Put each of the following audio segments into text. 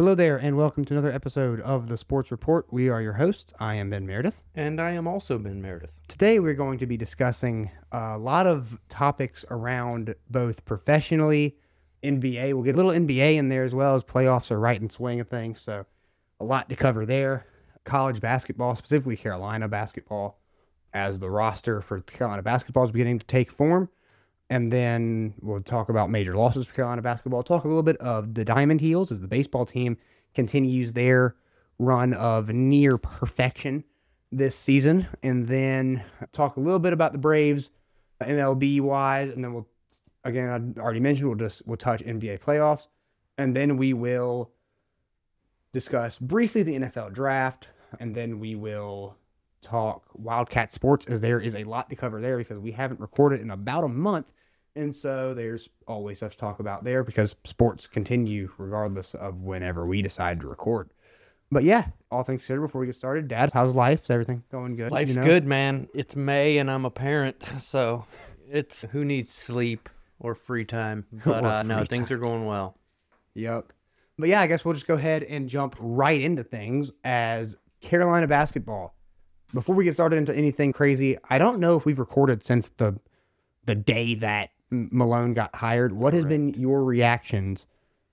Hello there, and welcome to another episode of the Sports Report. We are your hosts. I am Ben Meredith. And I am also Ben Meredith. Today we're going to be discussing a lot of topics around both professionally, NBA. We'll get a little NBA in there as well, as playoffs are right in swing of things, so a lot to cover there. College basketball, specifically Carolina basketball, as the roster for Carolina basketball is beginning to take form. And then we'll talk about major losses for Carolina basketball. Talk a little bit of the Diamond Heels as the baseball team continues their run of near perfection this season. And then talk a little bit about the Braves, MLB-wise. And then I already mentioned, we'll touch NBA playoffs. And then we will discuss briefly the NFL draft. And then we will talk Wildcat sports, as there is a lot to cover there because we haven't recorded in about a month. And so there's always stuff to talk about there because sports continue regardless of whenever we decide to record. But yeah, all things considered, before we get started, Dad, how's life? Is everything going good? Life's good, man. It's May and I'm a parent, so it's who needs sleep or free time. But no, things are going well. Yep. But yeah, I guess we'll just go ahead and jump right into things as Carolina basketball. Before we get started into anything crazy, I don't know if we've recorded since the day that Malone got hired. What has been your reactions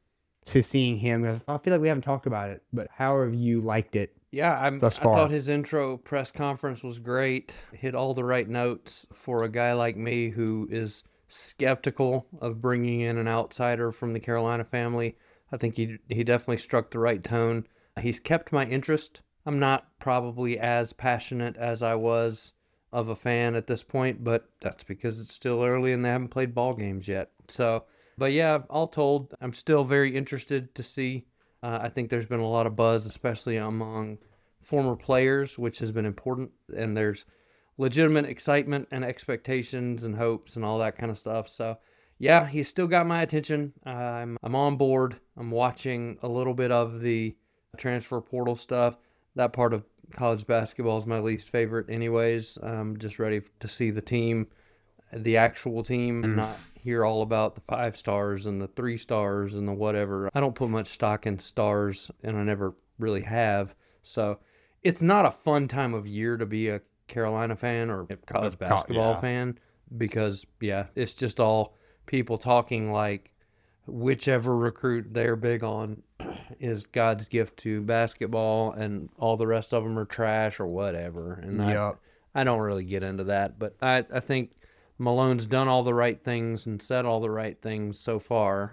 to seeing him? I feel like we haven't talked about it, but how have you liked it? Yeah, thus far? I thought his intro press conference was great. Hit all the right notes for a guy like me who is skeptical of bringing in an outsider from the Carolina family. I think he definitely struck the right tone. He's kept my interest. I'm not probably as passionate as I was of a fan at this point, but that's because it's still early and they haven't played ball games yet. So, but yeah, all told, I'm still very interested to see. I think there's been a lot of buzz, especially among former players, which has been important. And there's legitimate excitement and expectations and hopes and all that kind of stuff. So yeah, he's still got my attention. I'm on board. I'm watching a little bit of the transfer portal stuff. That part of college basketball is my least favorite anyways. I'm just ready to see the team, the actual team, and not hear all about the 5 stars and the 3 stars and the whatever. I don't put much stock in stars, and I never really have. So it's not a fun time of year to be a Carolina fan or a college basketball fan because, yeah, it's just all people talking like whichever recruit they're big on is God's gift to basketball and all the rest of them are trash or whatever. And I don't really get into that, but I think Malone's done all the right things and said all the right things so far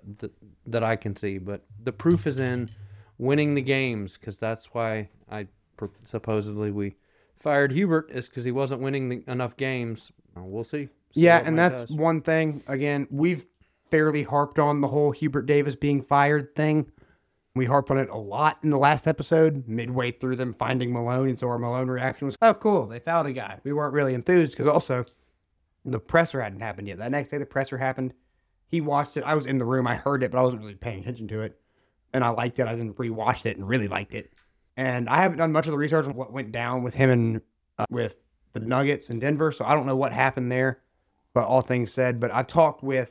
that I can see. But the proof is in winning the games, because that's why supposedly we fired Hubert, is because he wasn't winning enough games. We'll see. Yeah, and that's one thing. Again, we've fairly harped on the whole Hubert Davis being fired thing. We harped on it a lot in the last episode, midway through them finding Malone, and so our Malone reaction was, oh, cool, they found a guy. We weren't really enthused, because also the presser hadn't happened yet. That next day the presser happened. He watched it. I was in the room. I heard it, but I wasn't really paying attention to it. And I liked it. I then rewatched it and really liked it. And I haven't done much of the research on what went down with him and with the Nuggets in Denver, so I don't know what happened there, but all things said. But I've talked with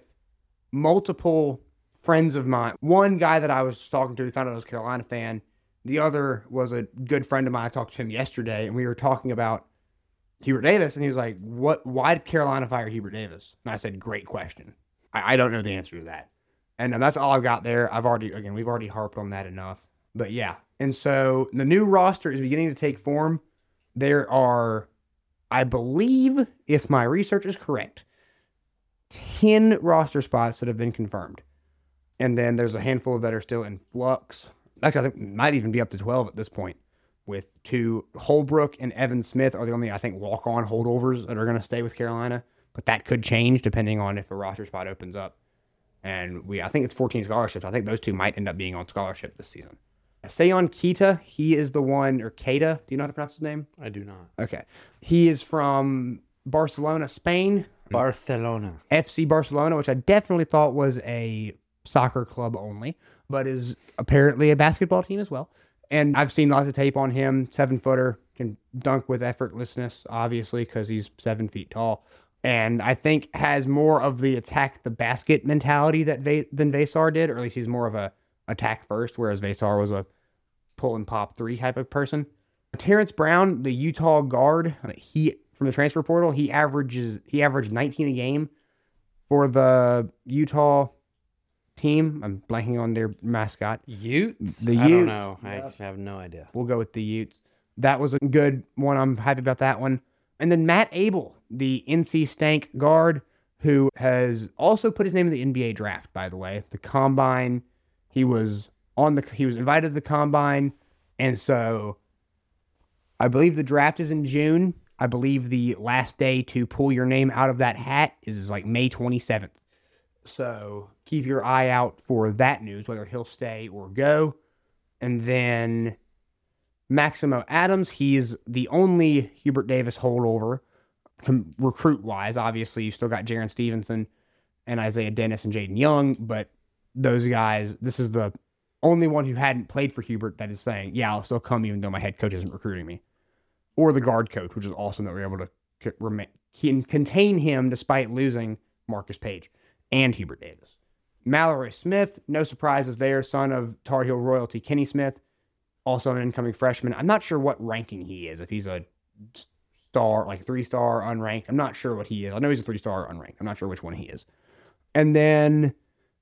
multiple friends of mine. One guy that I was talking to, found out I was a Carolina fan. The other was a good friend of mine. I talked to him yesterday, and we were talking about Hubert Davis, and he was like, why did Carolina fire Hubert Davis? And I said, great question. I don't know the answer to that. And that's all I've got there. We've already harped on that enough. But yeah. And so the new roster is beginning to take form. There are, I believe, if my research is correct, 10 roster spots that have been confirmed. And then there's a handful that are still in flux. Actually, I think it might even be up to 12 at this point, with 2. Holbrook and Evan Smith are the only, I think, walk-on holdovers that are going to stay with Carolina. But that could change depending on if a roster spot opens up. And I think it's 14 scholarships. I think those 2 might end up being on scholarship this season. Seyon Keita, he is the one, or Keita, do you know how to pronounce his name? I do not. Okay. He is from Barcelona, Spain. Barcelona. FC Barcelona, which I definitely thought was a soccer club only, but is apparently a basketball team as well. And I've seen lots of tape on him. 7-footer, can dunk with effortlessness, obviously, because he's 7 feet tall. And I think has more of the attack the basket mentality than Vassar did, or at least he's more of a attack first, whereas Vasar was a pull and pop 3 type of person. Terrence Brown, the Utah guard, he from the transfer portal, he averaged 19 a game for the Utah team. I'm blanking on their mascot. Utes? The I don't Utes. know. I have no idea. We'll go with the Utes. That was a good one. I'm happy about that one. And then Matt Abel, the NC Stank guard, who has also put his name in the NBA draft, by the way. The combine, he was invited to the combine, and so I believe the draft is in June. I believe the last day to pull your name out of that hat is like May 27th. So keep your eye out for that news, whether he'll stay or go. And then Maximo Adams, he's the only Hubert Davis holdover, recruit-wise. Obviously, you still got Jaron Stevenson and Isaiah Dennis and Jaden Young, but those guys, this is the only one who hadn't played for Hubert that is saying, yeah, I'll still come even though my head coach isn't recruiting me. Or the guard coach, which is awesome that we're able to contain him despite losing Marcus Page and Hubert Davis. Mallory Smith, no surprises there, son of Tar Heel royalty Kenny Smith, also an incoming freshman. I'm not sure what ranking he is, if he's a star, like 3-star, unranked. I'm not sure what he is. I know he's a 3-star unranked. I'm not sure which one he is. And then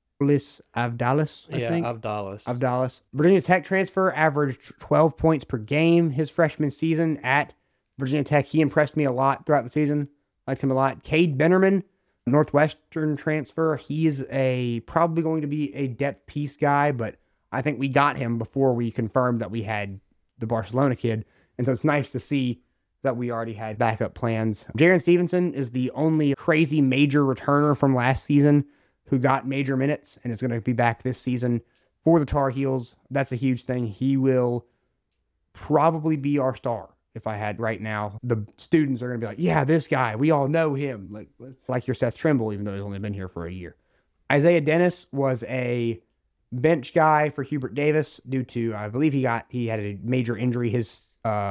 Avdalis, I think. Avdalis. Virginia Tech transfer, averaged 12 points per game his freshman season at Virginia Tech. He impressed me a lot throughout the season. Liked him a lot. Cade Bennerman, Northwestern transfer. He's probably going to be a depth piece guy, but I think we got him before we confirmed that we had the Barcelona kid. And so it's nice to see that we already had backup plans. Jaron Stevenson is the only crazy major returner from last season who got major minutes and is going to be back this season for the Tar Heels. That's a huge thing. He will probably be our star. If I had right now, the students are going to be like, yeah, this guy, we all know him. Like your Seth Trimble, even though he's only been here for a year. Isaiah Dennis was a bench guy for Hubert Davis due to, I believe he had a major injury his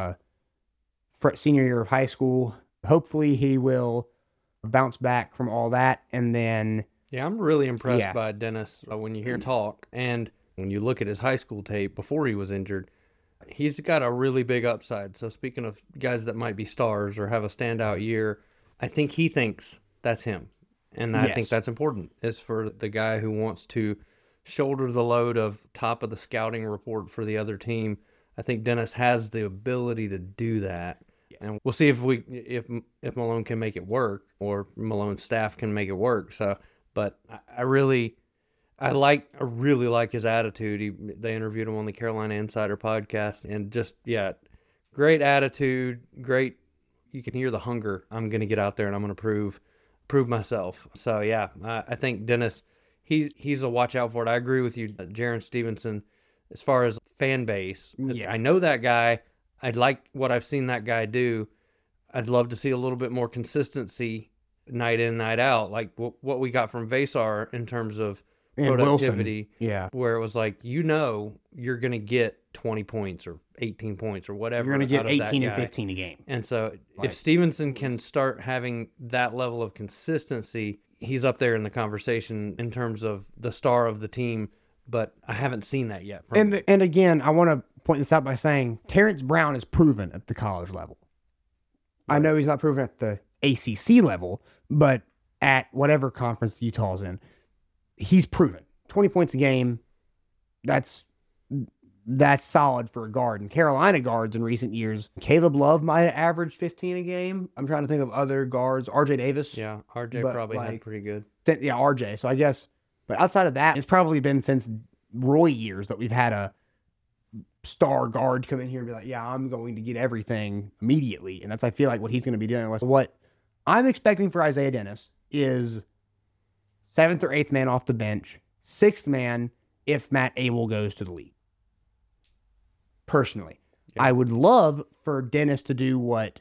senior year of high school. Hopefully he will bounce back from all that. And then... Yeah, I'm really impressed by Dennis when you hear him talk. And when you look at his high school tape before he was injured, he's got a really big upside. So speaking of guys that might be stars or have a standout year, I think he thinks that's him. And I think that's important, is for the guy who wants to shoulder the load of top of the scouting report for the other team. I think Dennis has the ability to do that. And we'll see if Malone can make it work, or Malone's staff can make it work. So, but I really like his attitude. They interviewed him on the Carolina Insider podcast, and just, great attitude, great. You can hear the hunger. I'm going to get out there and I'm going to prove myself. So I think Dennis, he's a watch out for it. I agree with you, Jaron Stevenson, as far as fan base. I know that guy. I'd like what I've seen that guy do. I'd love to see a little bit more consistency night in, night out, like what we got from Vasar in terms of productivity. Wilson. Where it was like, you're going to get 20 points or 18 points or whatever. You're going to get 18 and 15 a game. And so if Stevenson can start having that level of consistency, he's up there in the conversation in terms of the star of the team. But I haven't seen that yet. And again, I want to point this out by saying Terrence Brown is proven at the college level. Right. I know he's not proven at the ACC level, but at whatever conference Utah's in, he's proven 20 points a game. That's solid for a guard. And Carolina guards in recent years, Caleb Love might have averaged 15 a game. I'm trying to think of other guards. RJ Davis. Yeah, RJ probably had pretty good. Yeah, RJ. So I guess, but outside of that, it's probably been since Roy years that we've had a star guard come in here and be like, yeah, I'm going to get everything immediately. And that's, I feel like, what he's going to be doing. What I'm expecting for Isaiah Dennis is 7th or 8th man off the bench, 6th man if Matt Abel goes to the league. Personally, I would love for Dennis to do what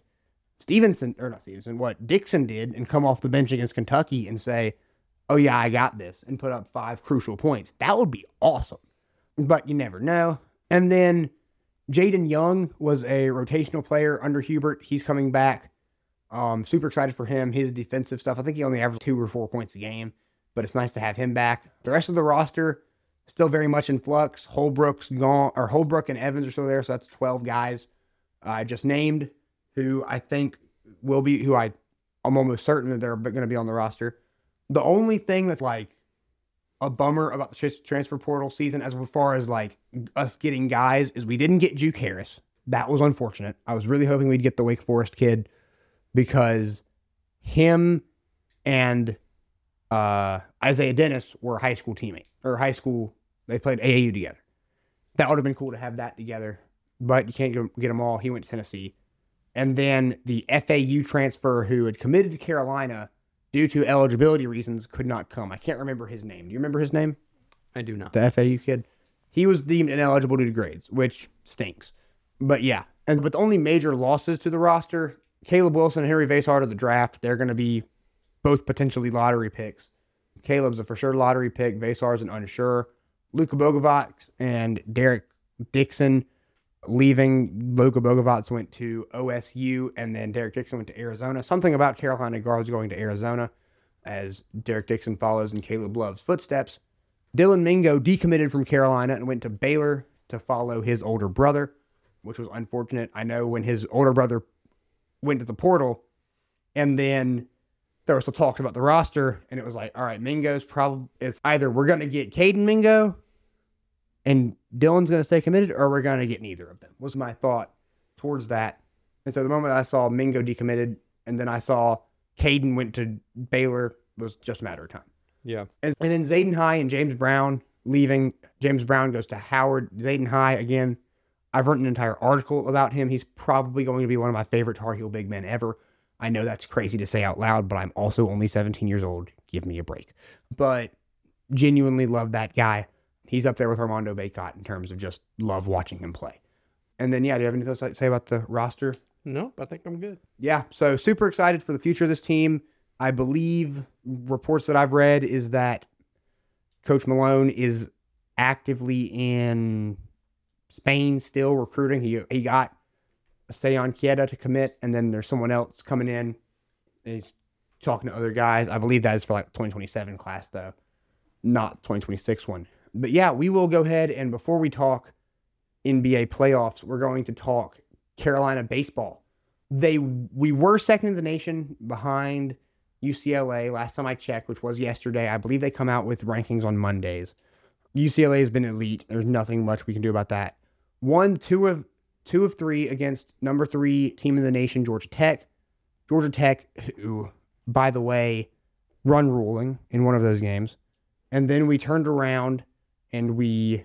what Dixon did and come off the bench against Kentucky and say, oh yeah, I got this, and put up 5 crucial points. That would be awesome. But you never know. And then Jaden Young was a rotational player under Hubert. He's coming back. Super excited for him. His defensive stuff, I think he only averaged 2 or 4 points a game, but it's nice to have him back. The rest of the roster, still very much in flux. Holbrook's gone, or Holbrook and Evans are still there, so that's 12 guys I just named who I think will be, I'm almost certain that they're going to be on the roster. The only thing that's like a bummer about the transfer portal season, as far as like us getting guys, is we didn't get Juke Harris. That was unfortunate. I was really hoping we'd get the Wake Forest kid, because him and Isaiah Dennis were high school teammates, or they played AAU together. That would have been cool to have that together, but you can't get them all. He went to Tennessee. And then the FAU transfer who had committed to Carolina due to eligibility reasons could not come. I can't remember his name. Do you remember his name? I do not. The FAU kid. He was deemed ineligible due to grades, which stinks. But yeah, but the only major losses to the roster, Caleb Wilson and Henry Vasard of the draft, they're going to be both potentially lottery picks. Caleb's a for sure lottery pick. Vasar's an unsure. Luka Bogovac and Derek Dixon leaving. Luka Bogovac went to OSU, and then Derek Dixon went to Arizona. Something about Carolina guards going to Arizona, as Derek Dixon follows in Caleb Love's footsteps. Dylan Mingo decommitted from Carolina and went to Baylor to follow his older brother, which was unfortunate. I know when his older brother went to the portal, and then there was some talk about the roster, and it was like, all right, Mingo's probably, it's either we're going to get Caden Mingo and Dylan's going to stay committed, or we're going to get neither of them, was my thought towards that. And so the moment I saw Mingo decommitted, and then I saw Caden went to Baylor, it was just a matter of time. Yeah. And then Zayden High and James Brown leaving. James Brown goes to Howard. Zayden High, again, I've written an entire article about him. He's probably going to be one of my favorite Tar Heel big men ever. I know that's crazy to say out loud, but I'm also only 17 years old. Give me a break. But genuinely love that guy. He's up there with Armando Bacot in terms of just love watching him play. And then, yeah, do you have anything else to say about the roster? Nope, I think I'm good. Yeah, so super excited for the future of this team. I believe reports that I've read is that Coach Malone is actively in Spain still recruiting. He got Seyon Kieta to commit, and then there's someone else coming in, and he's talking to other guys. I believe that is for like the 2027 class, though, not 2026 one. But yeah, we will go ahead, and before we talk NBA playoffs, we're going to talk Carolina baseball. We were second in the nation behind UCLA last time I checked, which was yesterday. I believe they come out with rankings on Mondays. UCLA has been elite. There's nothing much we can do about that. Two of three against number 3 team in the nation, Georgia Tech. Georgia Tech, who, by the way, run ruling in one of those games. And then we turned around and we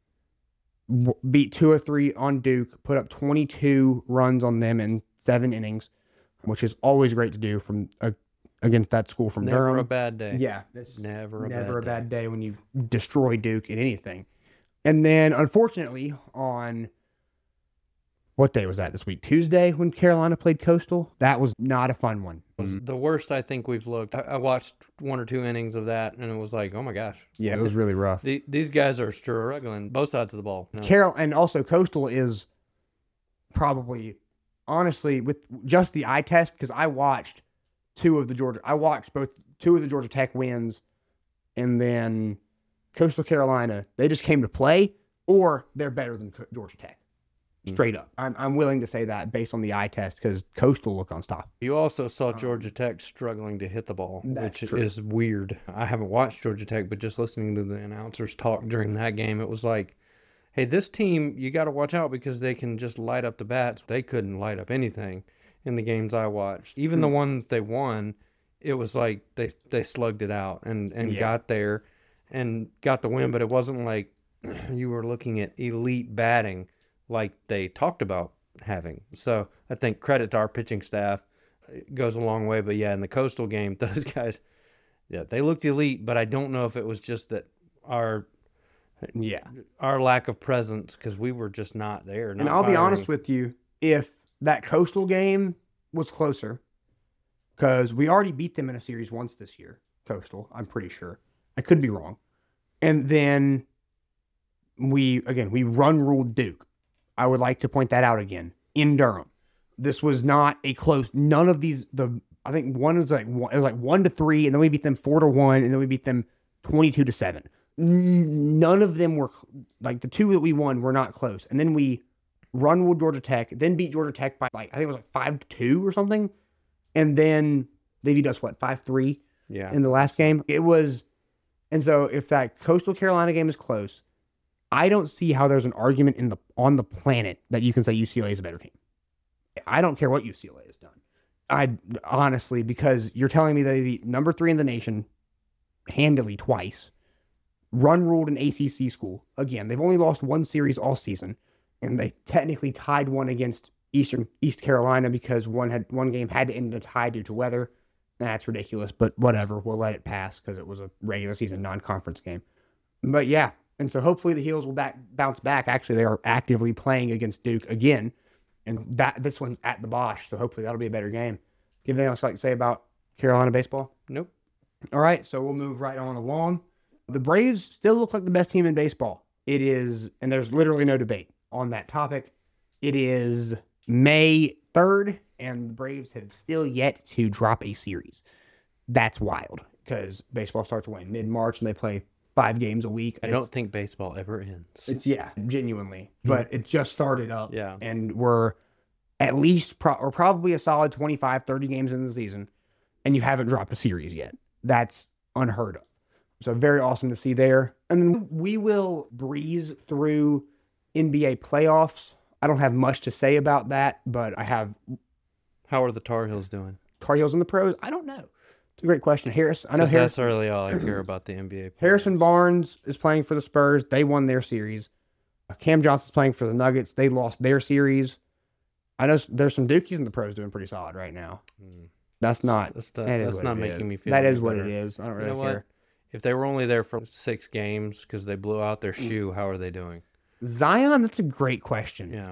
beat 2 of 3 on Duke, put up 22 runs on them in 7 innings, which is always great to do against that school from Durham. Never a bad day. Yeah. It's never a bad day when you destroy Duke in anything. And then, unfortunately, on what day was that this week? Tuesday, when Carolina played Coastal? That was not a fun one. It was the worst I think we've looked. I watched 1 or 2 innings of that, and it was like, oh my gosh. Yeah, it was really rough. These guys are struggling both sides of the ball. No. And also Coastal is probably, honestly, with just the eye test, because I watched two of the Georgia Tech wins, and then Coastal Carolina, they just came to play, or they're better than Georgia Tech. Straight up. I'm willing to say that based on the eye test, because Coastal looked unstoppable. You also saw Georgia Tech struggling to hit the ball, which true. is weird. I haven't watched Georgia Tech, but just listening to the announcers talk during that game, it was like, hey, this team, you got to watch out because they can just light up the bats. They couldn't light up anything in the games I watched. Even the ones they won, it was like they slugged it out and got there and got the win, but it wasn't like you were looking at elite batting like they talked about having. So I think credit to our pitching staff. It goes a long way. But yeah, in the Coastal game, those guys, yeah, they looked elite, but I don't know if it was just that our lack of presence, because we were just not there. And I'll be honest with you, if that Coastal game was closer, because we already beat them in a series once this year, Coastal, I'm pretty sure. I could be wrong. And then we run ruled Duke. I would like to point that out again in Durham. This was not a close. None of these. I think one was like 1-3, and then we beat them 4-1, and then we beat them 22-7. none of them were like the two that we won were not close. And then we run Georgia Tech, then beat Georgia Tech by like I think it was like 5-2 or something. And then they beat us 5-3 in the last game. It was, and so if that Coastal Carolina game is close, I don't see how there's an argument on the planet that you can say UCLA is a better team. I don't care what UCLA has done. I honestly, because you're telling me they beat number 3 in the nation handily twice, ruled an ACC school. Again, they've only lost one series all season, and they technically tied one against East Carolina because one game had to end in a tie due to weather. That's ridiculous, but whatever. We'll let it pass because it was a regular season non-conference game. But yeah, and so hopefully the Heels will bounce back. Actually, they are actively playing against Duke again, and this one's at the Bosch, so hopefully that'll be a better game. Anything else you'd like to say about Carolina baseball? Nope. All right, so we'll move right on along. The Braves still look like the best team in baseball. It is, and there's literally no debate on that topic. It is May 3rd, and the Braves have still yet to drop a series. That's wild because baseball starts when? Mid-March, and they play 5 games a week. I don't think baseball ever ends. It's, genuinely. But it just started up. Yeah. And we're at least, or probably a solid 25, 30 games in the season, and you haven't dropped a series yet. That's unheard of. So very awesome to see there. And then we will breeze through NBA playoffs. I don't have much to say about that, but I have. How are the Tar Heels doing? Tar Heels in the pros? I don't know. It's a great question. I know that's really all I care about the NBA. Harrison Barnes is playing for the Spurs. They won their series. Cam Johnson's playing for the Nuggets. They lost their series. I know there's some Dukies in the pros doing pretty solid right now. That's not making me feel. That is better. what it is. I don't really care. If they were only there for 6 games because they blew out their shoe, how are they doing? Zion, that's a great question. Yeah.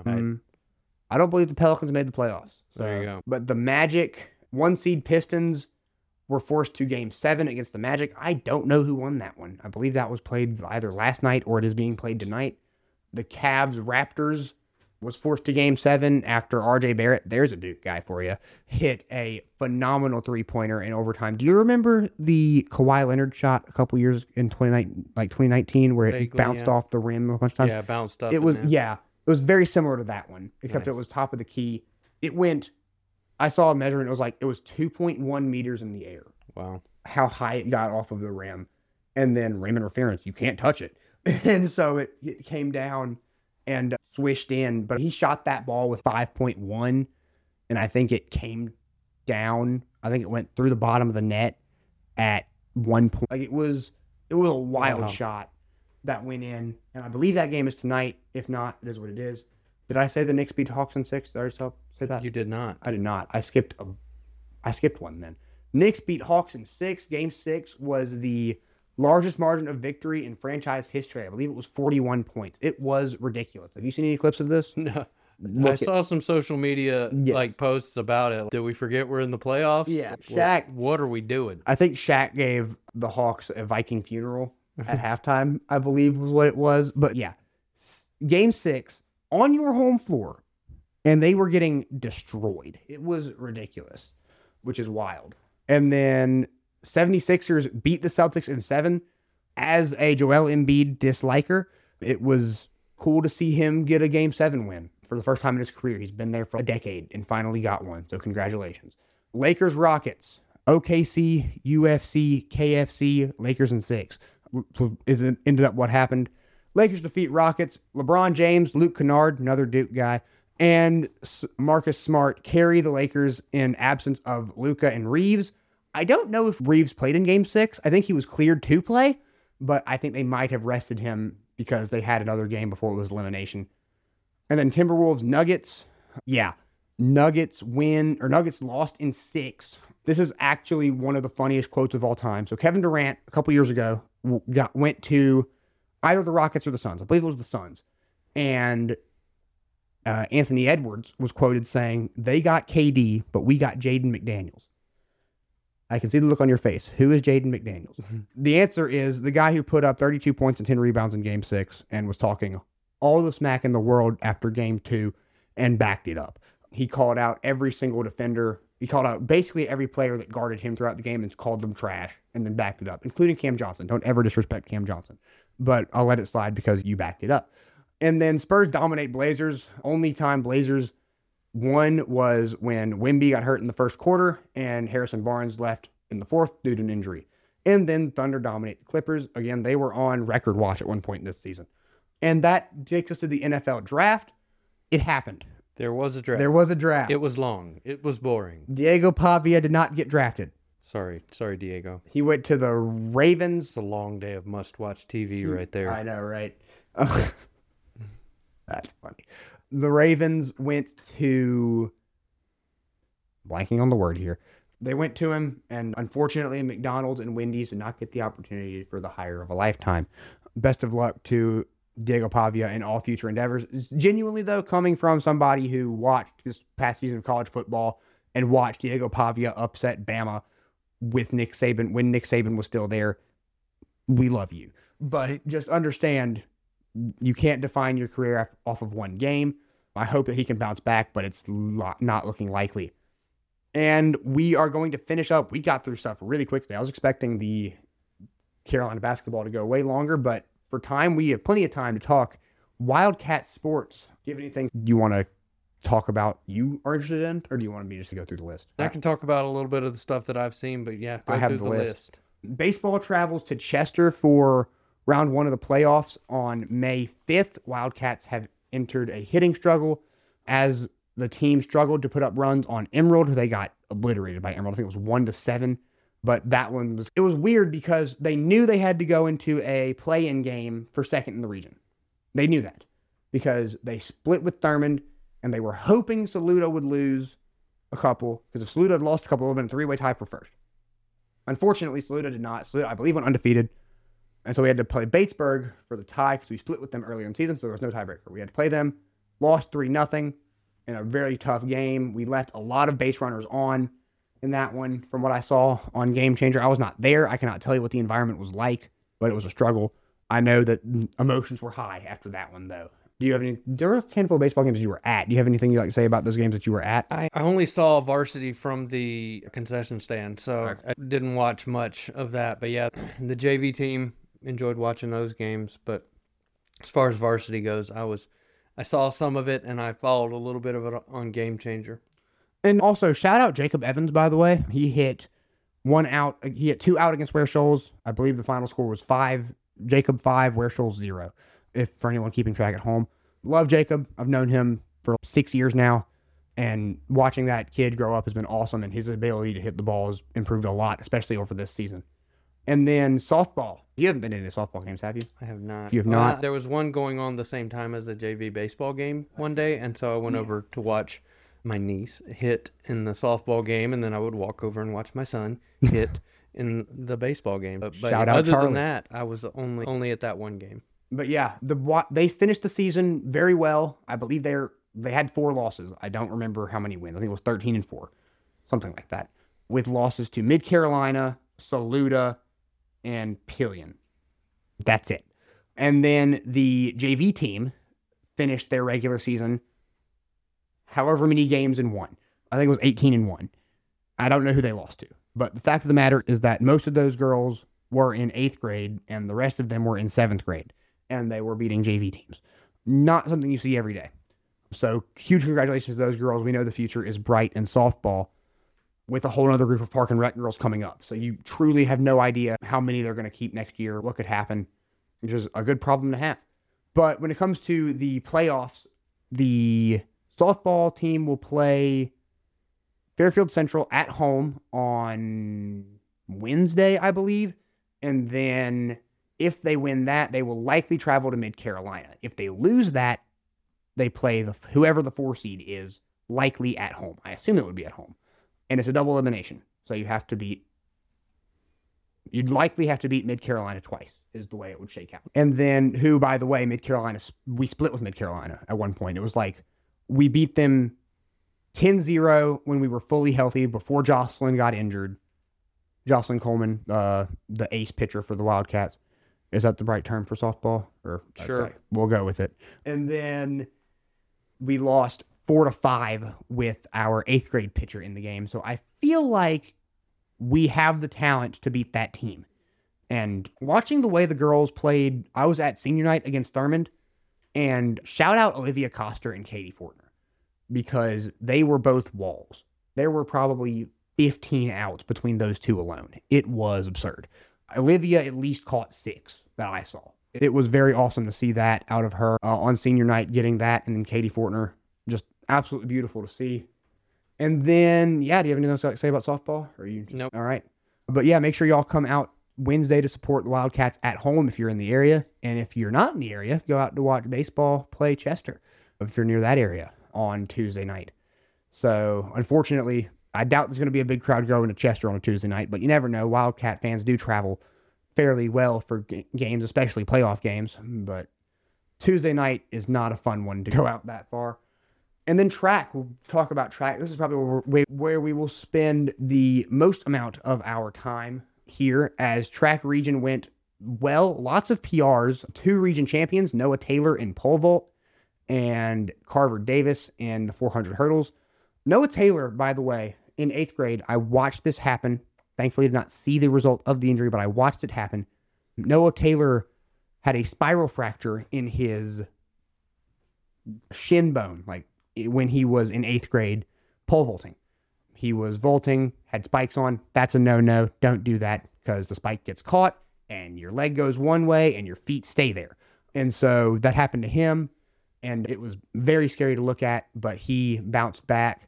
I don't believe the Pelicans made the playoffs. So, there you go. But the Magic, 1-seed Pistons, were forced to Game 7 against the Magic. I don't know who won that one. I believe that was played either last night or it is being played tonight. The Cavs Raptors was forced to Game 7 after RJ Barrett, there's a Duke guy for you, hit a phenomenal three-pointer in overtime. Do you remember the Kawhi Leonard shot a couple years in 2019 where it bounced off the rim a bunch of times? Yeah, bounced up. It was very similar to that one, except it was top of the key. It went, I saw a measurement, it was 2.1 meters in the air. Wow. How high it got off of the rim. And then rim interference, you can't touch it. And so it came down and swished in, but he shot that ball with 5.1, and I think it came down. I think it went through the bottom of the net at 1 point. Like it was a wild shot that went in, and I believe that game is tonight. If not, it is what it is. Did I say the Knicks beat Hawks in 6? Did I already say that? You did not. I did not. I skipped one then. Knicks beat Hawks in 6. Game 6 was the largest margin of victory in franchise history. I believe it was 41 points. It was ridiculous. Have you seen any clips of this? No. I saw some social media posts about it. Did we forget we're in the playoffs? Yeah. Shaq. What are we doing? I think Shaq gave the Hawks a Viking funeral at halftime, I believe was what it was. But yeah, Game 6 on your home floor, and they were getting destroyed. It was ridiculous, which is wild. And then 76ers beat the Celtics in 7. As a Joel Embiid disliker, it was cool to see him get a Game 7 win for the first time in his career. He's been there for a decade and finally got one, so congratulations. Lakers, Rockets, OKC, UFC, KFC, Lakers in 6. So it ended up what happened. Lakers defeat Rockets. LeBron James, Luke Kennard, another Duke guy, and Marcus Smart carry the Lakers in absence of Luka and Reeves. I don't know if Reeves played in Game 6. I think he was cleared to play, but I think they might have rested him because they had another game before it was elimination. And then Timberwolves, Nuggets. Yeah, Nuggets lost in 6. This is actually one of the funniest quotes of all time. So Kevin Durant, a couple years ago, went to either the Rockets or the Suns. I believe it was the Suns. And Anthony Edwards was quoted saying, "They got KD, but we got Jaden McDaniels." I can see the look on your face. Who is Jaden McDaniels? The answer is the guy who put up 32 points and 10 rebounds in Game 6 and was talking all the smack in the world after Game 2 and backed it up. He called out every single defender He called out basically every player that guarded him throughout the game and called them trash and then backed it up, including Cam Johnson. Don't ever disrespect Cam Johnson. But I'll let it slide because you backed it up. And then Spurs dominate Blazers. Only time Blazers won was when Wemby got hurt in the first quarter and Harrison Barnes left in the fourth due to an injury. And then Thunder dominate the Clippers. Again, they were on record watch at one point this season. And that takes us to the NFL draft. It happened. There was a draft. There was a draft. It was long. It was boring. Diego Pavia did not get drafted. Sorry, Diego. He went to the Ravens. It's a long day of must-watch TV right there. I know, right? That's funny. The Ravens went to... blanking on the word here. They went to him, and unfortunately, McDonald's and Wendy's did not get the opportunity for the hire of a lifetime. Best of luck to Diego Pavia in all future endeavors. Genuinely, though, coming from somebody who watched this past season of college football and watched Diego Pavia upset Bama with Nick Saban when Nick Saban was still there, we love you. But just understand, you can't define your career off of one game. I hope that he can bounce back, but it's not looking likely. And we are going to finish up. We got through stuff really quickly. I was expecting the Carolina basketball to go way longer, but for time, we have plenty of time to talk Wildcat sports. Do you have anything you want to talk about you are interested in, or do you want me just to go through the list? I can talk about a little bit of the stuff that I've seen, but yeah, go I have through the the list. list. Baseball travels to Chester for round 1 of the playoffs on May 5th. Wildcats have entered a hitting struggle as the team struggled to put up runs on Emerald. They got obliterated by Emerald. I think it was 1-7. But that one was weird because they knew they had to go into a play-in game for second in the region. They knew that because they split with Thurmond and they were hoping Saluda would lose a couple, because if Saluda had lost a couple, it would have been a 3-way tie for first. Unfortunately, Saluda did not. Saluda, I believe, went undefeated. And so we had to play Batesburg for the tie because we split with them earlier in the season, so there was no tiebreaker. We had to play them, lost 3-0 in a very tough game. We left a lot of base runners on in that one, from what I saw on Game Changer. I was not there. I cannot tell you what the environment was like, but it was a struggle. I know that emotions were high after that one, though. There were a handful of baseball games you were at. Do you have anything you'd like to say about those games that you were at? I only saw varsity from the concession stand, so I didn't watch much of that. But yeah, the JV team, enjoyed watching those games. But as far as varsity goes, I saw some of it, and I followed a little bit of it on Game Changer. And also, shout out Jacob Evans, by the way. He hit 1 out. He hit 2 out against Ware Shoals. I believe the final score was 5. Jacob 5, Ware Shoals 0. If for anyone keeping track at home. Love Jacob. I've known him for 6 years now. And watching that kid grow up has been awesome. And his ability to hit the ball has improved a lot, especially over this season. And then softball. You haven't been to any softball games, have you? I have not. You have not? There was one going on the same time as the JV baseball game one day. And so I went over to watch my niece hit in the softball game, and then I would walk over and watch my son hit in the baseball game. But Shout out other Charlie. than that, I was only at that one game. But yeah, they finished the season very well. I believe they had 4 losses. I don't remember how many wins. I think it was 13-4, something like that, with losses to Mid Carolina, Saluda, and Pillion. That's it. And then the JV team finished their regular season however many games and won. I think it was 18-1. I don't know who they lost to. But the fact of the matter is that most of those girls were in 8th grade and the rest of them were in 7th grade. And they were beating JV teams. Not something you see every day. So huge congratulations to those girls. We know the future is bright in softball with a whole other group of Park and Rec girls coming up. So you truly have no idea how many they're going to keep next year, what could happen, which is a good problem to have. But when it comes to the playoffs, the softball team will play Fairfield Central at home on Wednesday, I believe. And then if they win that, they will likely travel to Mid Carolina. If they lose that, they play whoever the 4 seed is, likely at home. I assume it would be at home. And it's a double elimination. So you'd likely have to beat Mid Carolina twice, is the way it would shake out. And then by the way, we split with Mid Carolina at one point. It was like, we beat them 10-0 when we were fully healthy before Jocelyn got injured. Jocelyn Coleman, the ace pitcher for the Wildcats. Is that the right term for softball? Sure. Okay, we'll go with it. And then we lost 4-5 with our 8th grade pitcher in the game. So I feel like we have the talent to beat that team. And watching the way the girls played, I was at senior night against Thurmond, and shout out Olivia Coster and Katie Fortner because they were both walls. There were probably 15 outs between those two alone. It was absurd. Olivia at least caught 6 that I saw. It was very awesome to see that out of her on senior night, getting that, and then Katie Fortner, just absolutely beautiful to see. And then, yeah, do you have anything else to say about softball? Or you? Nope. All right. But yeah, make sure y'all come out Wednesday to support the Wildcats at home if you're in the area. And if you're not in the area, go out to watch baseball play Chester if you're near that area on Tuesday night. So, unfortunately, I doubt there's going to be a big crowd going to Chester on a Tuesday night, but you never know. Wildcat fans do travel fairly well for games, especially playoff games. But Tuesday night is not a fun one to go out that far. And then track, we'll talk about track. This is probably where we will spend the most amount of our time here, as track region went well. Lots of PRs, 2 region champions, Noah Taylor in pole vault and Carver Davis in the 400 hurdles. Noah Taylor, by the way, in 8th grade, I watched this happen. Thankfully, I did not see the result of the injury, but I watched it happen. Noah Taylor had a spiral fracture in his shin bone, like when he was in 8th grade pole vaulting. He was vaulting, had spikes on. That's a no-no. Don't do that because the spike gets caught and your leg goes one way and your feet stay there. And so that happened to him, and it was very scary to look at, but he bounced back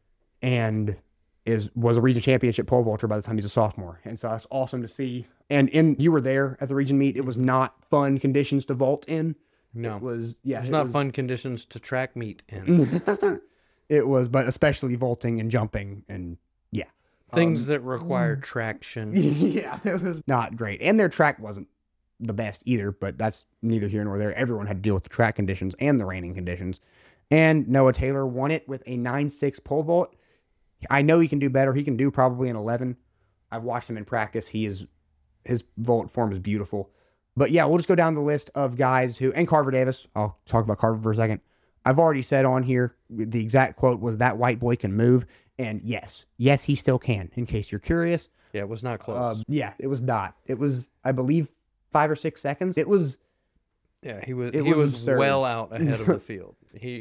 and was a region championship pole vaulter by the time he's a sophomore. And so that's awesome to see. And you were there at the region meet. It was not fun conditions to vault in. No. It was, yeah. It's not fun conditions to track meet in. It was, but especially vaulting and jumping and yeah. Things that require traction. Yeah, it was not great. And their track wasn't the best either, but that's neither here nor there. Everyone had to deal with the track conditions and the raining conditions. And Noah Taylor won it with a 9.6 pole vault. I know he can do better. He can do probably an 11. I've watched him in practice. His vault form is beautiful. But yeah, we'll just go down the list of guys and Carver Davis. I'll talk about Carver for a second. I've already said on here, the exact quote was, "That white boy can move." And yes, he still can, in case you're curious. Yeah, it was not close. Yeah, it was not. It was, I believe, 5 or 6 seconds. It was. Yeah, he was well out ahead of the field.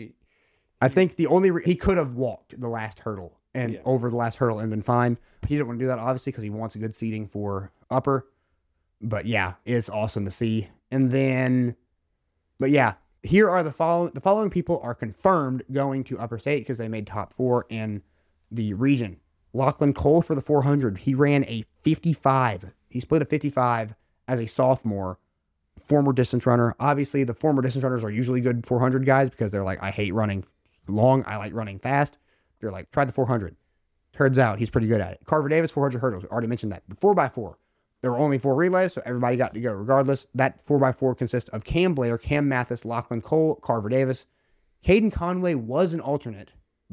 I think he could have walked the last hurdle and over the last hurdle and been fine. He didn't want to do that, obviously, because he wants a good seating for upper. But yeah, it's awesome to see. And then, but yeah, here are the following people are confirmed going to Upper State because they made top 4 in the region. Lachlan Cole for the 400. He ran a 55. He split a 55 as a sophomore, former distance runner. Obviously, the former distance runners are usually good 400 guys because they're like, I hate running long. I like running fast. They're like, try the 400. Turns out he's pretty good at it. Carver Davis, 400 hurdles. We already mentioned that. The 4x4. There were only 4 relays, so everybody got to go regardless. That 4x4 consists of Cam Blair, Cam Mathis, Lachlan Cole, Carver Davis. Caden Conway was an alternate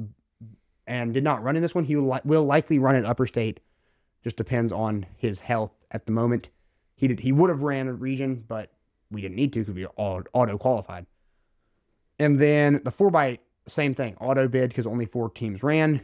and did not run in this one. He will likely run at Upper State. Just depends on his health at the moment. He would have ran a region, but we didn't need to because we all auto-qualified. And then the 4x8, same thing. Auto bid because only 4 teams ran.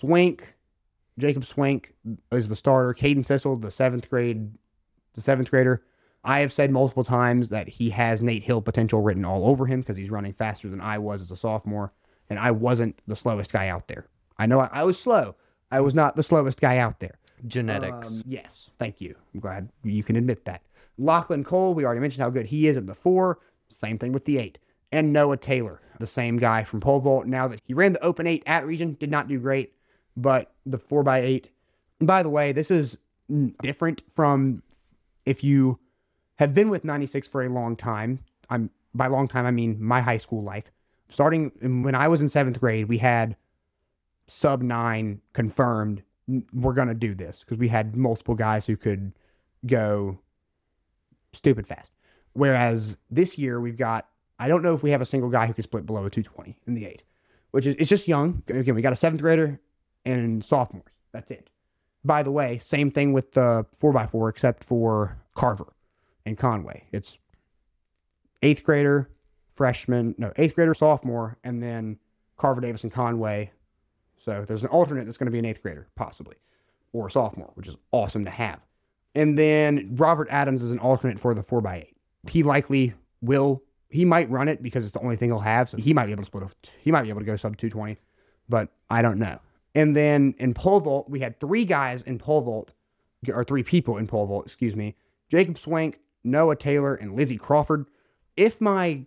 Jacob Swank is the starter. Caden Sissel, the 7th grader. I have said multiple times that he has Nate Hill potential written all over him because he's running faster than I was as a sophomore, and I wasn't the slowest guy out there. I know I was slow. I was not the slowest guy out there. Genetics. Yes, thank you. I'm glad you can admit that. Lachlan Cole, we already mentioned how good he is at the 4. Same thing with the 8. And Noah Taylor, the same guy from pole vault. Now that he ran the open 8 at region, did not do great. But the 4x8, by the way, this is different from if you have been with 96 for a long time. By long time, I mean my high school life. Starting when I was in 7th grade, we had sub 9 confirmed. We're going to do this because we had multiple guys who could go stupid fast. Whereas this year we've got, I don't know if we have a single guy who can split below a 220 in the 8, which is, it's just young. Again, we got a 7th grader and sophomores. That's it. By the way, same thing with the 4x4 except for Carver and Conway. It's 8th grader, sophomore, and then Carver Davis and Conway. So there's an alternate that's going to be an 8th grader, possibly, or a sophomore, which is awesome to have. And then Robert Adams is an alternate for the 4x8. He likely will. He might run it because it's the only thing he'll have. So he might be able to he might be able to go sub 220, but I don't know. And then in pole vault, we had 3 guys in pole vault, or 3 people in pole vault, excuse me. Jacob Swank, Noah Taylor, and Lizzie Crawford. If my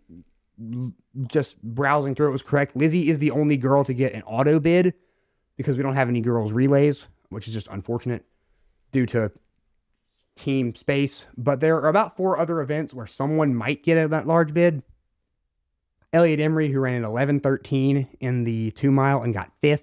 just browsing through it was correct, Lizzie is the only girl to get an auto bid because we don't have any girls relays, which is just unfortunate due to team space. But there are about 4 other events where someone might get that large bid. Elliot Emery, who ran an 11:13 in the 2 mile and got 5th.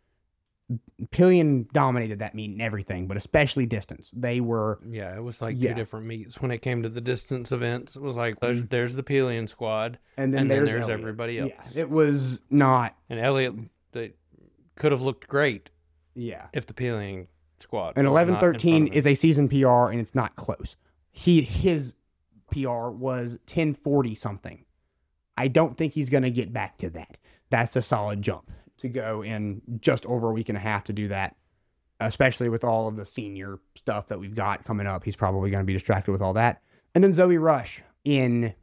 Pillion dominated that meet and everything, but especially distance. They were... Yeah, it was like 2 different meets when it came to the distance events. It was like, there's the Pillion squad, and then there's everybody else. Yeah, it was not... And Elliot, they could have looked great if the Pillion squad... And 11:13 is a season PR, and it's not close. His PR was 10:40 something. I don't think he's going to get back to that. That's a solid jump to go in just over a week and a half to do that, especially with all of the senior stuff that we've got coming up. He's probably going to be distracted with all that. And then Zoe Rush in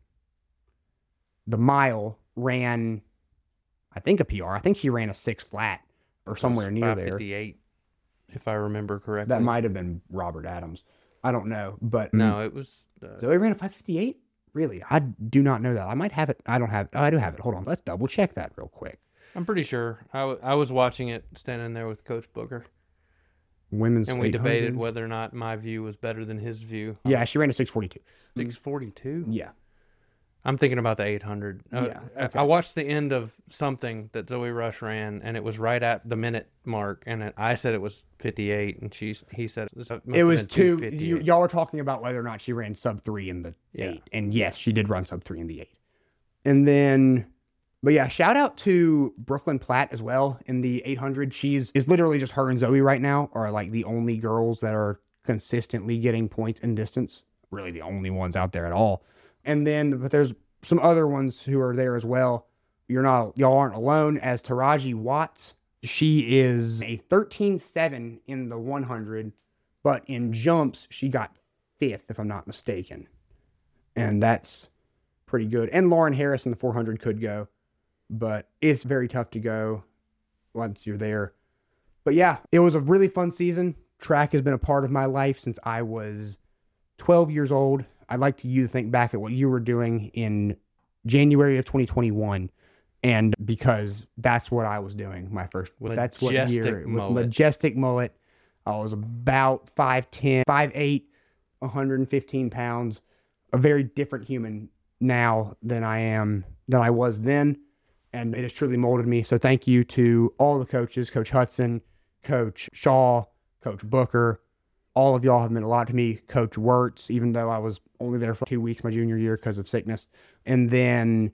the mile ran, I think, a PR. I think she ran a 6 flat or somewhere near there. 5:58, if I remember correctly. That might have been Robert Adams. I don't know, but no, it was Zoe ran a 5:58. Really, I do not know that. I might have it. I don't have. Oh, I do have it. Hold on, let's double check that real quick. I'm pretty sure. I was watching it standing there with Coach Booker. Women's and we 800. debated whether or not my view was better than his view. Yeah, she ran a 6:42. 6:42? Yeah. I'm thinking about the 800. Yeah, okay. I watched the end of something that Zoe Rush ran, and it was right at the minute mark, and I said it was 58, and he said it was 2. Y'all were talking about whether or not she ran sub 3 in the 8, and yes, she did run sub 3 in the 8. And then, but yeah, shout out to Brooklyn Platt as well in the 800. Is literally just her and Zoe right now are like the only girls that are consistently getting points in distance. Really the only ones out there at all. And then, but there's some other ones who are there as well. Y'all aren't alone, as Taraji Watts. She is a 13.7 in the 100, but in jumps, she got 5th, if I'm not mistaken. And that's pretty good. And Lauren Harris in the 400 could go, but it's very tough to go once you're there. But yeah, it was a really fun season. Track has been a part of my life since I was 12 years old. I'd like you to think back at what you were doing in January of 2021, and because that's what I was doing my first. That's what year with majestic mullet. I was about 5'10", 5'8", 115 pounds. A very different human now than I was then, and it has truly molded me. So thank you to all the coaches, Coach Hudson, Coach Shaw, Coach Booker. All of y'all have meant a lot to me. Coach Wirtz, even though I was only there for 2 weeks my junior year because of sickness. And then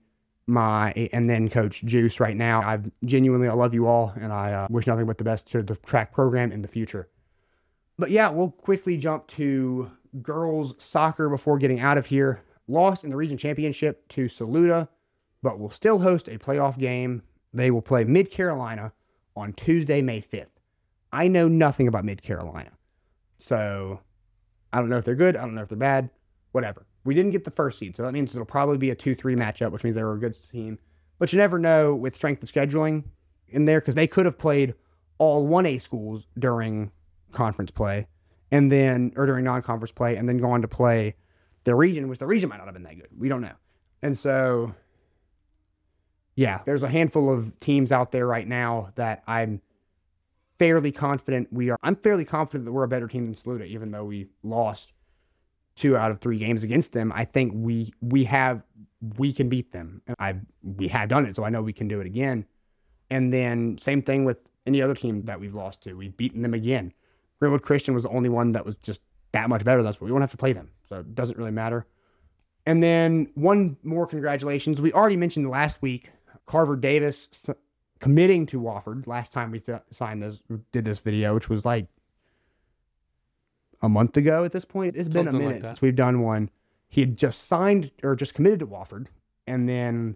Coach Juice right now. I love you all, and I wish nothing but the best to the track program in the future. But yeah, we'll quickly jump to girls soccer before getting out of here. Lost in the region championship to Saluda, but will still host a playoff game. They will play Mid Carolina on Tuesday, May 5th. I know nothing about Mid Carolina. So, I don't know if they're good. I don't know if they're bad. Whatever. We didn't get the first seed, so that means it'll probably be a 2-3 matchup, which means they were a good team. But you never know with strength of scheduling in there, because they could have played all 1A schools during conference play, or during non-conference play, and then go on to play their region, which the region might not have been that good. We don't know. And so, yeah, there's a handful of teams out there right now that I'm fairly confident I'm fairly confident that we're a better team than Saluda, even though we lost 2 out of 3 games against them. I think we can beat them. We have done it, so I know we can do it again. And then same thing with any other team that we've lost to. We've beaten them again. Greenwood Christian was the only one that was just that much better than us, but we won't have to play them, so it doesn't really matter. And then one more congratulations. We already mentioned last week, Carver Davis committing to Wofford last time we did this video, which was like a month ago at this point. It's been a minute since we've done one. He had just signed or just committed to Wofford, and then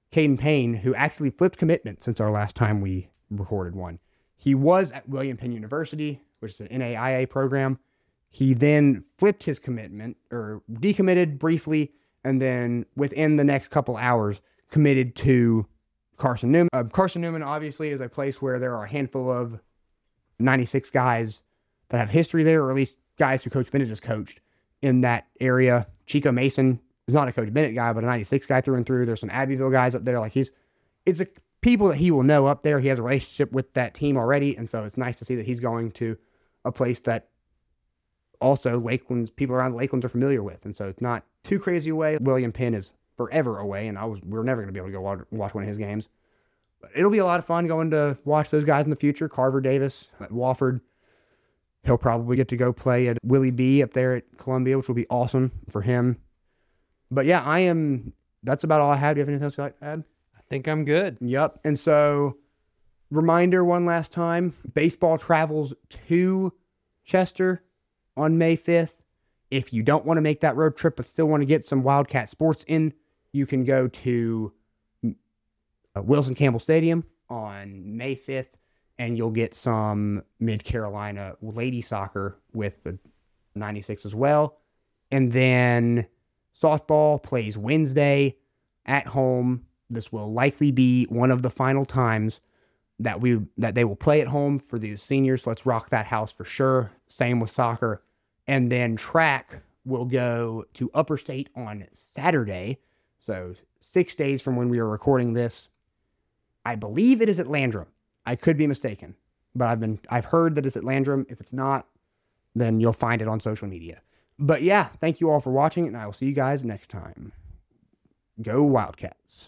Caden Payne, who actually flipped commitment since our last time we recorded one. He was at William Penn University, which is an NAIA program. He then flipped his commitment, or decommitted briefly, and then within the next couple hours committed to Carson Newman. Carson Newman obviously is a place where there are a handful of 96 guys that have history there, or at least guys who Coach Bennett has coached in that area. Chico Mason is not a Coach Bennett guy, but a 96 guy through and through. There's some Abbeville guys up there. Like it's a people that he will know up there. He has a relationship with that team already, and so it's nice to see that he's going to a place that also people around Lakelands are familiar with, and so it's not too crazy away. William Penn is forever away, and we're never going to be able to go watch one of his games. But it'll be a lot of fun going to watch those guys in the future. Carver Davis at Wofford. He'll probably get to go play at Willie B up there at Columbia, which will be awesome for him. But yeah, that's about all I have. Do you have anything else you'd like to add? I think I'm good. Yep. And so, reminder one last time, baseball travels to Chester on May 5th. If you don't want to make that road trip but still want to get some Wildcat sports in, you can go to Wilson Campbell Stadium on May 5th, and you'll get some Mid-Carolina lady soccer with the 96 as well. And then softball plays Wednesday at home. This will likely be one of the final times that they will play at home for the seniors. Let's rock that house for sure. Same with soccer. And then track will go to Upper State on Saturday. So 6 days from when we are recording this. I believe it is at Landrum. I could be mistaken, but I've heard that it's at Landrum. If it's not, then you'll find it on social media. But yeah, thank you all for watching, and I will see you guys next time. Go Wildcats.